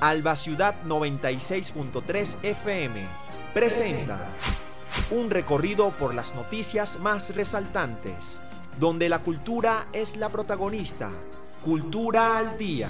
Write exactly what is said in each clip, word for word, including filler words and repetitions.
Alba Ciudad noventa y seis punto tres F M presenta un recorrido por las noticias más resaltantes, donde la cultura es la protagonista. Cultura al día.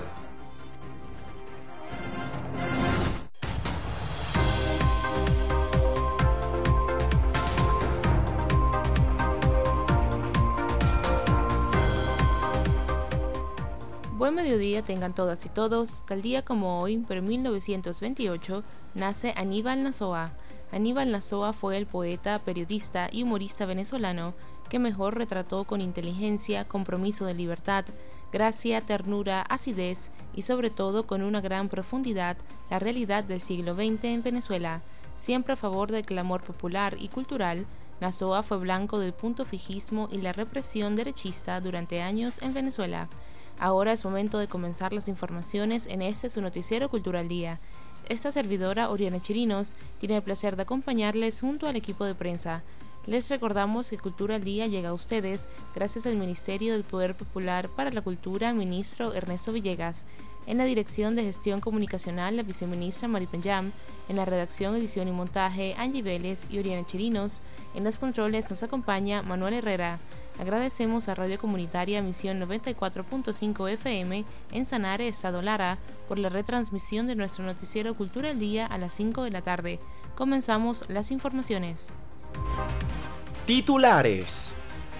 Buen mediodía tengan todas y todos. Tal día como hoy, pero en mil novecientos veintiocho, nace Aníbal Nazoa. Aníbal Nazoa fue el poeta, periodista y humorista venezolano que mejor retrató con inteligencia, compromiso de libertad, gracia, ternura, acidez y sobre todo con una gran profundidad la realidad del siglo veinte en Venezuela. Siempre a favor del clamor popular y cultural, Nazoa fue blanco del punto fijismo y la represión derechista durante años en Venezuela. Ahora es momento de comenzar las informaciones en este su noticiero Cultural Día. Esta servidora, Oriana Chirinos, tiene el placer de acompañarles junto al equipo de prensa. Les recordamos que Cultura al Día llega a ustedes gracias al Ministerio del Poder Popular para la Cultura, ministro Ernesto Villegas. En la Dirección de Gestión Comunicacional, la viceministra Mari Penyam. En la redacción, edición y montaje, Angie Vélez y Oriana Chirinos. En los controles nos acompaña Manuel Herrera. Agradecemos a Radio Comunitaria Misión noventa y cuatro punto cinco F M en Sanare, Estado Lara, por la retransmisión de nuestro noticiero Cultura al Día a las cinco de la tarde. Comenzamos las informaciones. Titulares.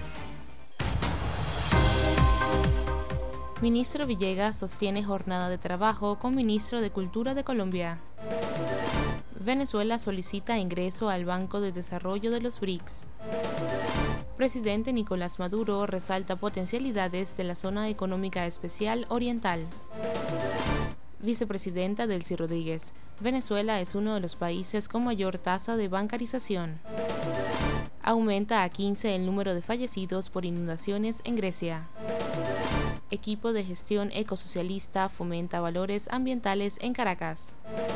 Ministro Villegas sostiene jornada de trabajo con Ministro de Cultura de Colombia. Venezuela solicita ingreso al Banco de Desarrollo de los B R I C S. Presidente Nicolás Maduro resalta potencialidades de la Zona Económica Especial Oriental. Vicepresidenta Delcy Rodríguez. Venezuela es uno de los países con mayor tasa de bancarización. Aumenta a quince el número de fallecidos por inundaciones en Grecia. Equipo de gestión ecosocialista fomenta valores ambientales en Caracas.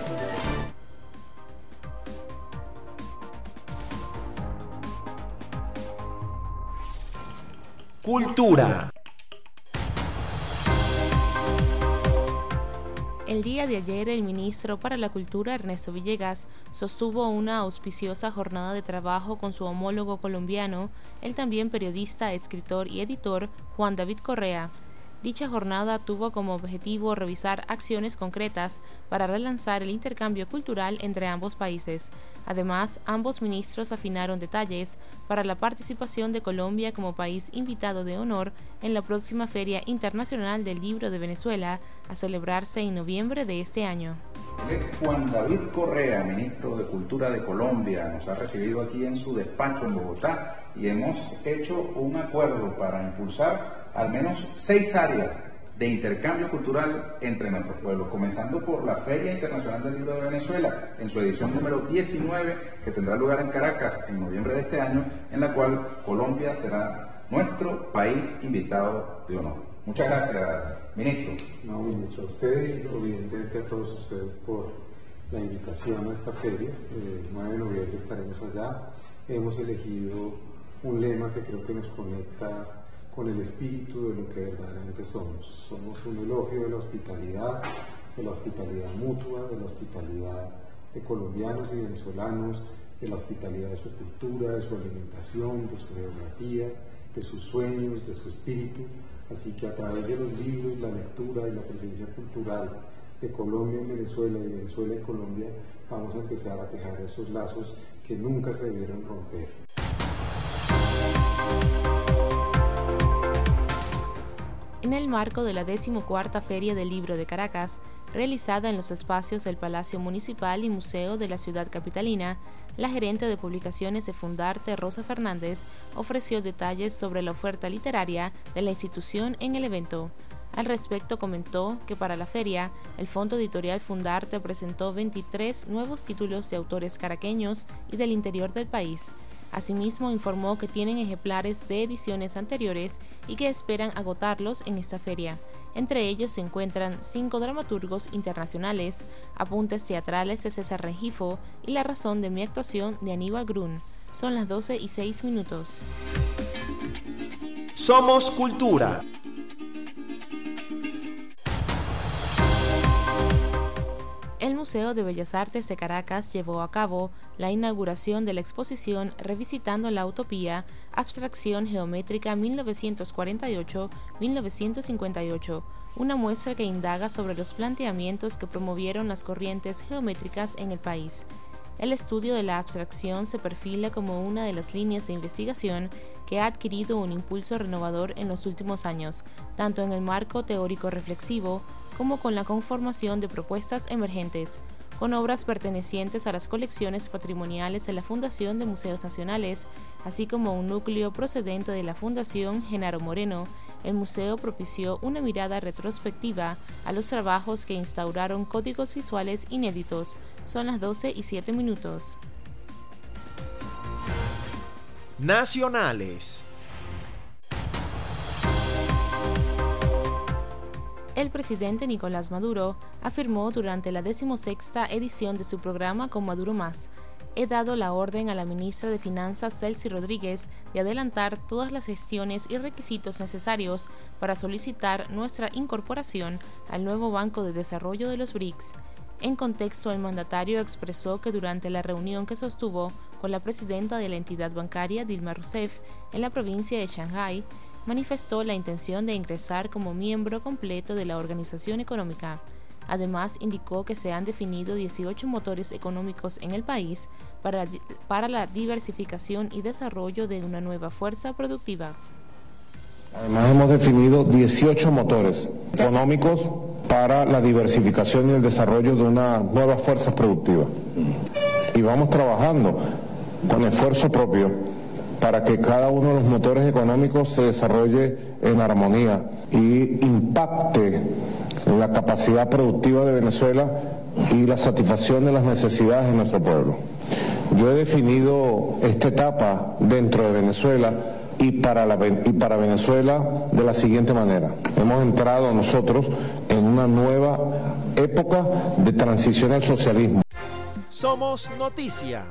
Cultura. El día de ayer, el ministro para la Cultura, Ernesto Villegas, sostuvo una auspiciosa jornada de trabajo con su homólogo colombiano, el también periodista, escritor y editor Juan David Correa. Dicha jornada tuvo como objetivo revisar acciones concretas para relanzar el intercambio cultural entre ambos países. Además, ambos ministros afinaron detalles para la participación de Colombia como país invitado de honor en la próxima Feria Internacional del Libro de Venezuela, a celebrarse en noviembre de este año. Juan David Correa, ministro de Cultura de Colombia, nos ha recibido aquí en su despacho en Bogotá y hemos hecho un acuerdo para impulsar al menos seis áreas de intercambio cultural entre nuestros pueblos, comenzando por la Feria Internacional del Libro de Venezuela, en su edición número diecinueve, que tendrá lugar en Caracas en noviembre de este año, en la cual Colombia será nuestro país invitado de honor. Muchas gracias, ministro. No, ministro, a usted y evidentemente a todos ustedes por la invitación a esta feria. El nueve de noviembre estaremos allá. Hemos elegido un lema que creo que nos conecta con el espíritu de lo que verdaderamente somos. Somos un elogio de la hospitalidad, de la hospitalidad mutua, de la hospitalidad de colombianos y venezolanos, de la hospitalidad de su cultura, de su alimentación, de su geografía, de sus sueños, de su espíritu. Así que a través de los libros, la lectura y la presencia cultural de Colombia en Venezuela y Venezuela en Colombia, vamos a empezar a tejer esos lazos que nunca se debieron romper. En el marco de la decimocuarta Feria del Libro de Caracas, realizada en los espacios del Palacio Municipal y Museo de la ciudad capitalina, la gerente de publicaciones de Fundarte, Rosa Fernández, ofreció detalles sobre la oferta literaria de la institución en el evento. Al respecto comentó que para la feria, el Fondo Editorial Fundarte presentó veintitrés nuevos títulos de autores caraqueños y del interior del país. Asimismo, informó que tienen ejemplares de ediciones anteriores y que esperan agotarlos en esta feria. Entre ellos se encuentran cinco dramaturgos internacionales, apuntes teatrales de César Rengifo y La razón de mi actuación de Aníbal Grun. Son las doce y seis minutos. Somos Cultura. El Museo de Bellas Artes de Caracas llevó a cabo la inauguración de la exposición Revisitando la Utopía, Abstracción Geométrica mil novecientos cuarenta y ocho a mil novecientos cincuenta y ocho, una muestra que indaga sobre los planteamientos que promovieron las corrientes geométricas en el país. El estudio de la abstracción se perfila como una de las líneas de investigación que ha adquirido un impulso renovador en los últimos años, tanto en el marco teórico reflexivo como con la conformación de propuestas emergentes, con obras pertenecientes a las colecciones patrimoniales de la Fundación de Museos Nacionales, así como un núcleo procedente de la Fundación Genaro Moreno. El museo propició una mirada retrospectiva a los trabajos que instauraron códigos visuales inéditos. Son las doce y siete minutos. Nacionales. El presidente Nicolás Maduro afirmó durante la decimosexta edición de su programa Con Maduro Más: he dado la orden a la ministra de Finanzas Celsi Rodríguez de adelantar todas las gestiones y requisitos necesarios para solicitar nuestra incorporación al nuevo Banco de Desarrollo de los B R I C S. En contexto, el mandatario expresó que durante la reunión que sostuvo con la presidenta de la entidad bancaria, Dilma Rousseff, en la provincia de Shanghái, manifestó la intención de ingresar como miembro completo de la organización económica. Además, indicó que se han definido dieciocho motores económicos en el país para, para la diversificación y desarrollo de una nueva fuerza productiva. Además, hemos definido dieciocho motores económicos para la diversificación y el desarrollo de una nueva fuerza productiva. Y vamos trabajando con esfuerzo propio para que cada uno de los motores económicos se desarrolle en armonía y impacte la capacidad productiva de Venezuela y la satisfacción de las necesidades de nuestro pueblo. Yo he definido esta etapa dentro de Venezuela y para, la, y para Venezuela de la siguiente manera. Hemos entrado nosotros en una nueva época de transición al socialismo. Somos noticia.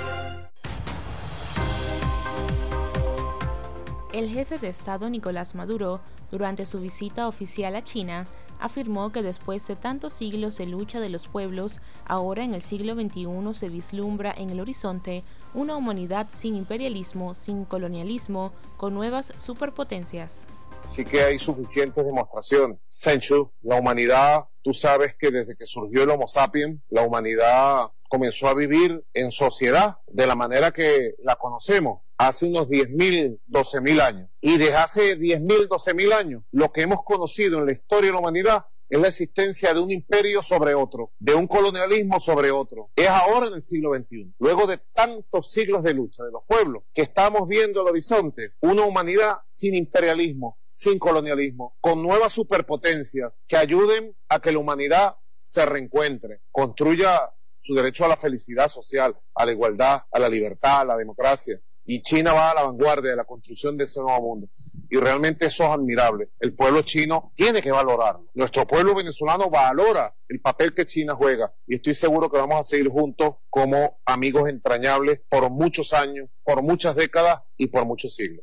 El jefe de Estado Nicolás Maduro, durante su visita oficial a China, afirmó que después de tantos siglos de lucha de los pueblos, ahora en el siglo veintiuno se vislumbra en el horizonte una humanidad sin imperialismo, sin colonialismo, con nuevas superpotencias. Así que hay suficientes demostraciones. Senchu, la humanidad, tú sabes que desde que surgió el Homo sapiens, la humanidad comenzó a vivir en sociedad de la manera que la conocemos hace unos diez mil, doce mil años. Y desde hace diez mil, doce mil años, lo que hemos conocido en la historia de la humanidad es la existencia de un imperio sobre otro, de un colonialismo sobre otro. Es ahora en el siglo veintiuno, luego de tantos siglos de lucha de los pueblos, que estamos viendo al horizonte una humanidad sin imperialismo, sin colonialismo, con nuevas superpotencias que ayuden a que la humanidad se reencuentre, construya su derecho a la felicidad social, a la igualdad, a la libertad, a la democracia. Y China va a la vanguardia de la construcción de ese nuevo mundo. Y realmente eso es admirable. El pueblo chino tiene que valorarlo. Nuestro pueblo venezolano valora el papel que China juega. Y estoy seguro que vamos a seguir juntos como amigos entrañables por muchos años, por muchas décadas y por muchos siglos.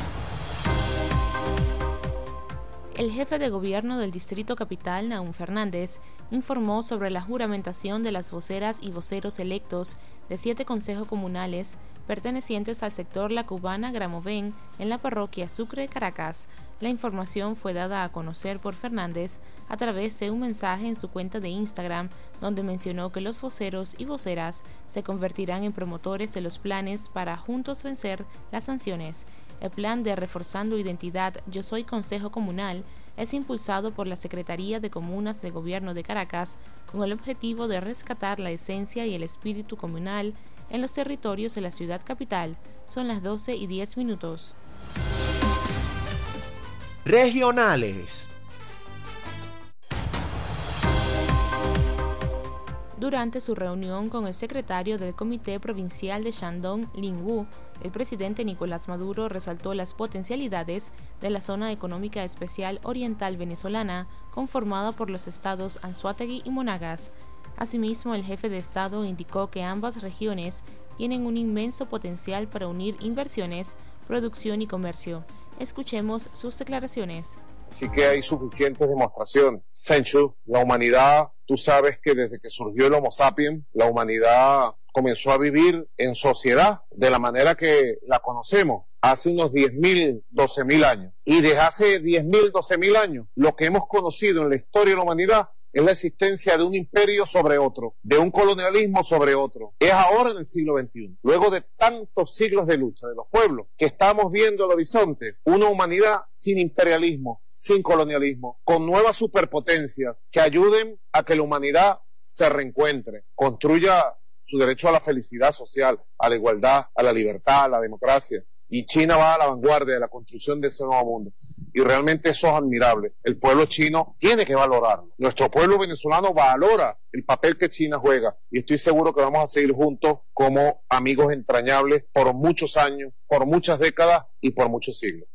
El jefe de gobierno del Distrito Capital, Nahum Fernández, informó sobre la juramentación de las voceras y voceros electos de siete consejos comunales pertenecientes al sector La Cubana Gramovén en la parroquia Sucre, Caracas. La información fue dada a conocer por Fernández a través de un mensaje en su cuenta de Instagram, donde mencionó que los voceros y voceras se convertirán en promotores de los planes para juntos vencer las sanciones. El plan de Reforzando Identidad Yo Soy Consejo Comunal es impulsado por la Secretaría de Comunas del Gobierno de Caracas con el objetivo de rescatar la esencia y el espíritu comunal en los territorios de la ciudad capital. Son las doce y diez minutos. Regionales. Durante su reunión con el secretario del Comité Provincial de Shandong, Lin Wu, el presidente Nicolás Maduro resaltó las potencialidades de la Zona Económica Especial Oriental Venezolana, conformada por los estados Anzoátegui y Monagas. Asimismo, el jefe de Estado indicó que ambas regiones tienen un inmenso potencial para unir inversiones, producción y comercio. Escuchemos sus declaraciones. Así que hay suficientes demostraciones. Senchu, la humanidad, tú sabes que desde que surgió el Homo sapiens, la humanidad comenzó a vivir en sociedad de la manera que la conocemos hace unos diez mil, doce mil años. Y desde hace diez mil, doce mil años, lo que hemos conocido en la historia de la humanidad es la existencia de un imperio sobre otro, de un colonialismo sobre otro. Es ahora en el siglo veintiuno, luego de tantos siglos de lucha de los pueblos, que estamos viendo al horizonte una humanidad sin imperialismo, sin colonialismo, con nuevas superpotencias que ayuden a que la humanidad se reencuentre, construya su derecho a la felicidad social, a la igualdad, a la libertad, a la democracia. Y China va a la vanguardia de la construcción de ese nuevo mundo. Y realmente eso es admirable. El pueblo chino tiene que valorarlo. Nuestro pueblo venezolano valora el papel que China juega. Y estoy seguro que vamos a seguir juntos como amigos entrañables por muchos años, por muchas décadas y por muchos siglos.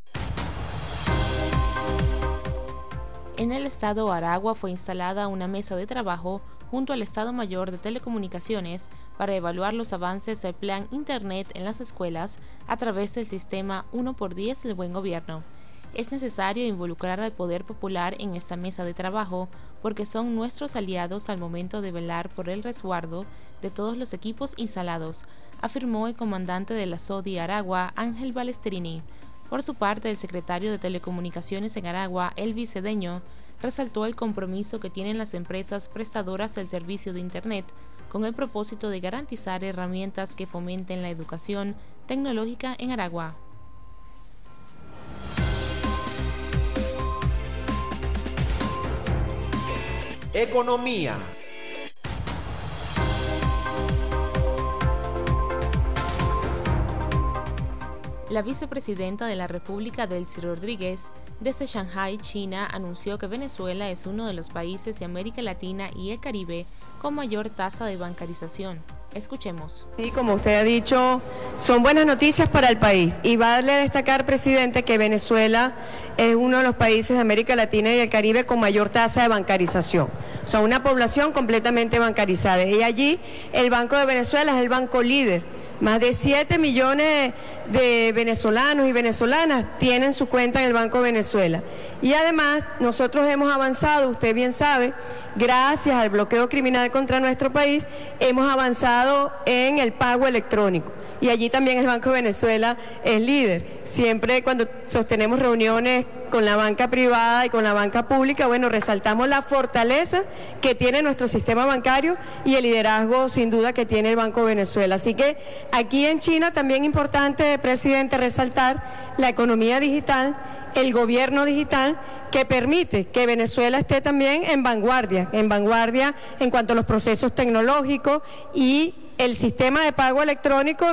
En el estado Aragua fue instalada una mesa de trabajo junto al Estado Mayor de Telecomunicaciones para evaluar los avances del plan Internet en las escuelas a través del sistema uno por diez del Buen Gobierno. Es necesario involucrar al Poder Popular en esta mesa de trabajo porque son nuestros aliados al momento de velar por el resguardo de todos los equipos instalados, afirmó el comandante de la SODI Aragua, Ángel Balesterini. Por su parte, el secretario de Telecomunicaciones en Aragua, Elvis Cedeño, resaltó el compromiso que tienen las empresas prestadoras del servicio de Internet con el propósito de garantizar herramientas que fomenten la educación tecnológica en Aragua. Economía. La vicepresidenta de la República, Delcy Rodríguez, desde Shanghái, China, anunció que Venezuela es uno de los países de América Latina y el Caribe con mayor tasa de bancarización. Escuchemos. Y como usted ha dicho, son buenas noticias para el país. Y vale destacar, presidente, que Venezuela es uno de los países de América Latina y el Caribe con mayor tasa de bancarización. O sea, una población completamente bancarizada. Y allí el Banco de Venezuela es el banco líder. Más de siete millones de venezolanos y venezolanas tienen su cuenta en el Banco de Venezuela. Y además, nosotros hemos avanzado, usted bien sabe, gracias al bloqueo criminal contra nuestro país, hemos avanzado en el pago electrónico. Y allí también el Banco de Venezuela es líder. Siempre cuando sostenemos reuniones con la banca privada y con la banca pública, bueno, resaltamos la fortaleza que tiene nuestro sistema bancario y el liderazgo, sin duda, que tiene el Banco de Venezuela. Así que aquí en China también importante, presidente, resaltar la economía digital, el gobierno digital, que permite que Venezuela esté también en vanguardia, en vanguardia en cuanto a los procesos tecnológicos y el sistema de pago electrónico.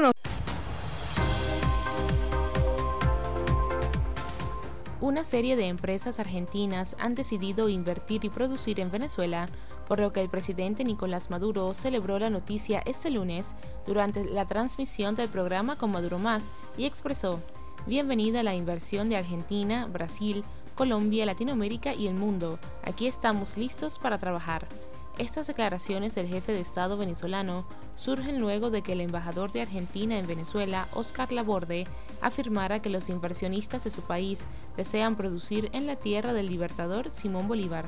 Una serie de empresas argentinas han decidido invertir y producir en Venezuela, por lo que el presidente Nicolás Maduro celebró la noticia este lunes durante la transmisión del programa Con Maduro Más y expresó: bienvenida a la inversión de Argentina, Brasil, Colombia, Latinoamérica y el mundo. Aquí estamos listos para trabajar. Estas declaraciones del jefe de Estado venezolano surgen luego de que el embajador de Argentina en Venezuela, Óscar Laborde, afirmara que los inversionistas de su país desean producir en la tierra del libertador Simón Bolívar.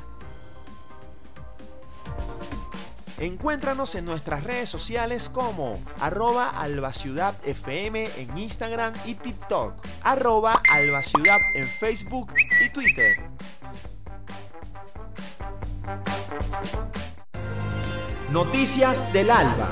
Encuéntranos en nuestras redes sociales como arroba albaciudad fm en Instagram y TikTok, arroba albaciudad en Facebook y Twitter. Noticias del Alba.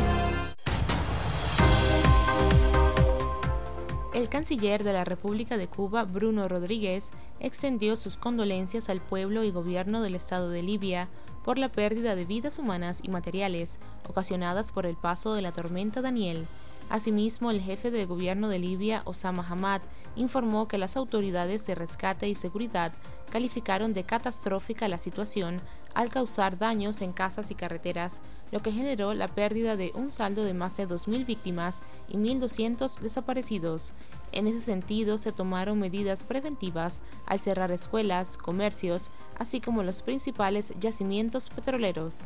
El canciller de la República de Cuba, Bruno Rodríguez, extendió sus condolencias al pueblo y gobierno del Estado de Libia por la pérdida de vidas humanas y materiales ocasionadas por el paso de la tormenta Daniel. Asimismo, el jefe del gobierno de Libia, Osama Hamad, informó que las autoridades de rescate y seguridad calificaron de catastrófica la situación al causar daños en casas y carreteras, lo que generó la pérdida de un saldo de más de dos mil víctimas y mil doscientos desaparecidos. En ese sentido, se tomaron medidas preventivas al cerrar escuelas, comercios, así como los principales yacimientos petroleros.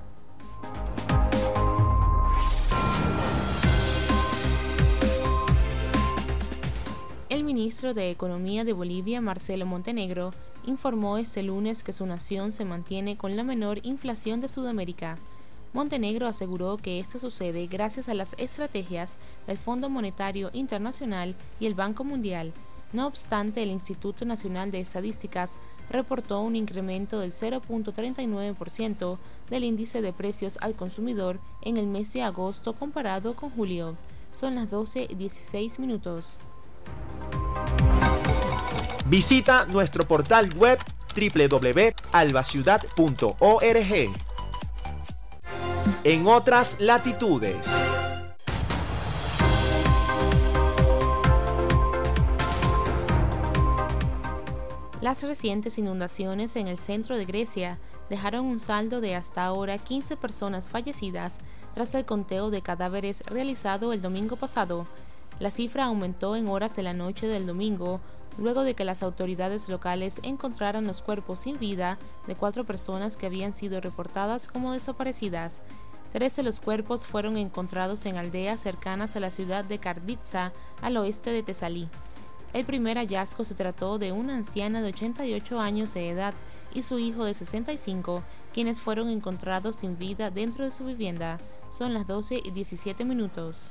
El ministro de Economía de Bolivia, Marcelo Montenegro, informó este lunes que su nación se mantiene con la menor inflación de Sudamérica. Montenegro aseguró que esto sucede gracias a las estrategias del Fondo Monetario Internacional y el Banco Mundial. No obstante, el Instituto Nacional de Estadísticas reportó un incremento del cero punto treinta y nueve por ciento del índice de precios al consumidor en el mes de agosto comparado con julio. Son las doce y dieciséis minutos. Visita nuestro portal web doble u doble u doble u punto albaciudad punto org. En otras latitudes. Las recientes inundaciones en el centro de Grecia dejaron un saldo de hasta ahora quince personas fallecidas tras el conteo de cadáveres realizado el domingo pasado. La cifra aumentó en horas de la noche del domingo, luego de que las autoridades locales encontraran los cuerpos sin vida de cuatro personas que habían sido reportadas como desaparecidas. Tres de los cuerpos fueron encontrados en aldeas cercanas a la ciudad de Karditsa, al oeste de Tesalí. El primer hallazgo se trató de una anciana de ochenta y ocho años de edad y su hijo de sesenta y cinco, quienes fueron encontrados sin vida dentro de su vivienda. Son las doce y diecisiete minutos.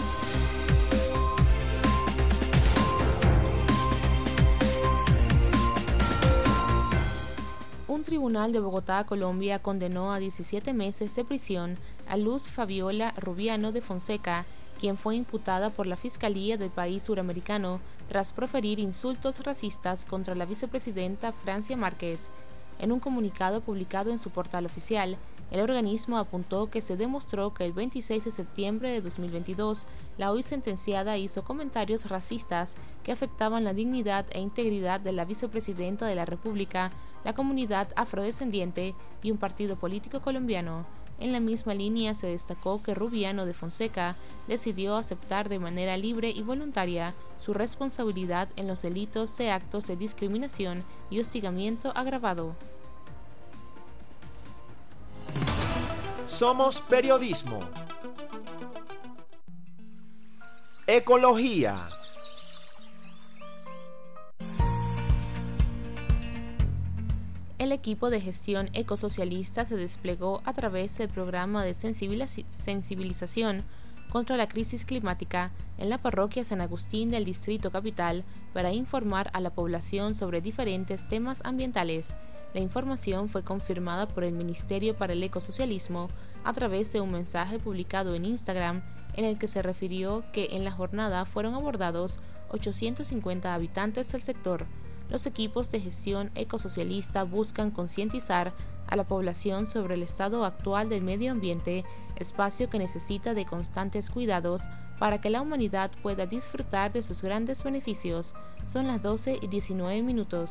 Un tribunal de Bogotá, Colombia, condenó a diecisiete meses de prisión a Luz Fabiola Rubiano de Fonseca, quien fue imputada por la Fiscalía del país suramericano tras proferir insultos racistas contra la vicepresidenta Francia Márquez. En un comunicado publicado en su portal oficial, el organismo apuntó que se demostró que el veintiséis de septiembre de dos mil veintidós, la hoy sentenciada hizo comentarios racistas que afectaban la dignidad e integridad de la vicepresidenta de la República, la comunidad afrodescendiente y un partido político colombiano. En la misma línea se destacó que Rubiano de Fonseca decidió aceptar de manera libre y voluntaria su responsabilidad en los delitos de actos de discriminación y hostigamiento agravado. Somos periodismo. Ecología. El equipo de gestión ecosocialista se desplegó a través del programa de sensibilización contra la crisis climática en la parroquia San Agustín del Distrito Capital para informar a la población sobre diferentes temas ambientales. La información fue confirmada por el Ministerio para el Ecosocialismo a través de un mensaje publicado en Instagram en el que se refirió que en la jornada fueron abordados ochocientos cincuenta habitantes del sector. Los equipos de gestión ecosocialista buscan concientizar a la población sobre el estado actual del medio ambiente, espacio que necesita de constantes cuidados para que la humanidad pueda disfrutar de sus grandes beneficios. Son las doce y diecinueve minutos.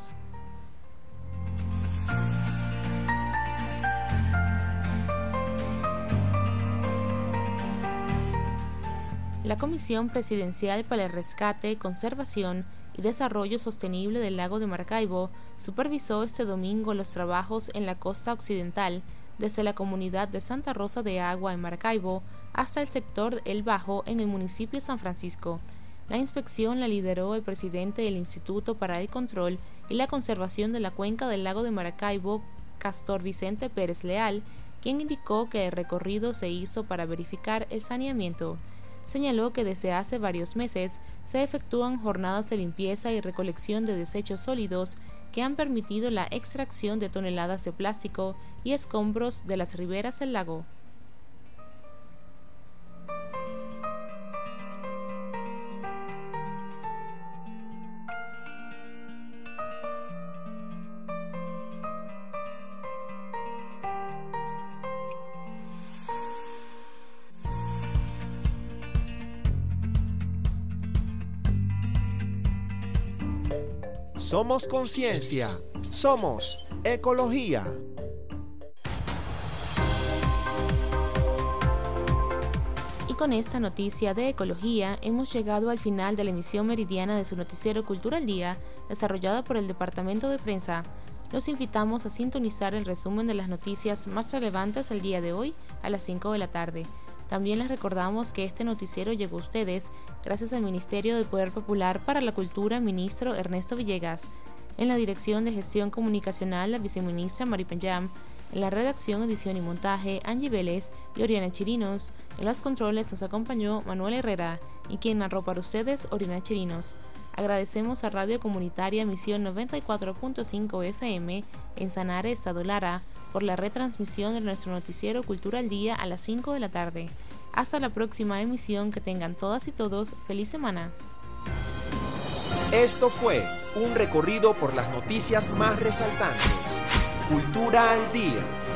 La Comisión Presidencial para el Rescate, Conservación y Desarrollo Sostenible del Lago de Maracaibo supervisó este domingo los trabajos en la costa occidental, desde la comunidad de Santa Rosa de Agua en Maracaibo hasta el sector El Bajo en el municipio de San Francisco. La inspección la lideró el presidente del Instituto para el Control y la Conservación de la Cuenca del Lago de Maracaibo, Castor Vicente Pérez Leal, quien indicó que el recorrido se hizo para verificar el saneamiento. Señaló que desde hace varios meses se efectúan jornadas de limpieza y recolección de desechos sólidos que han permitido la extracción de toneladas de plástico y escombros de las riberas del lago. Somos conciencia, somos ecología. Y con esta noticia de ecología hemos llegado al final de la emisión meridiana de su noticiero Cultura al Día, desarrollada por el Departamento de Prensa. Los invitamos a sintonizar el resumen de las noticias más relevantes del día de hoy a las cinco de la tarde. También les recordamos que este noticiero llegó a ustedes gracias al Ministerio del Poder Popular para la Cultura, ministro Ernesto Villegas. En la dirección de gestión comunicacional, la viceministra Mari Penyam. En la redacción, edición y montaje, Angie Vélez y Oriana Chirinos. En los controles nos acompañó Manuel Herrera y quien narró para ustedes, Oriana Chirinos. Agradecemos a Radio Comunitaria Misión noventa y cuatro punto cinco F M en Sanare, Estado Lara, por la retransmisión de nuestro noticiero Cultura al Día a las cinco de la tarde. Hasta la próxima emisión, que tengan todas y todos feliz semana. Esto fue un recorrido por las noticias más resaltantes. Cultura al Día.